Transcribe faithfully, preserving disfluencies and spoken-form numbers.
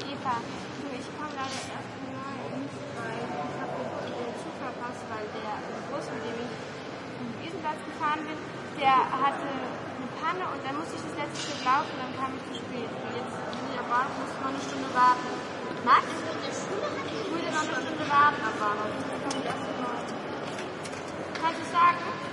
Eva, du, ich komme leider erst um neun, weil ich habe den Zug verpasst, weil der Bus, mit dem ich zum Wiesenplatz gefahren bin, der hatte eine Panne und dann musste ich das letzte Stück laufen und dann kam ich zu spät. Und jetzt bin ich am Bahnhof, musste noch eine Stunde warten. Max? Ich würde noch eine Stunde warten am Bahnhof. Jetzt komme ich erst um neun. Kannst du sagen?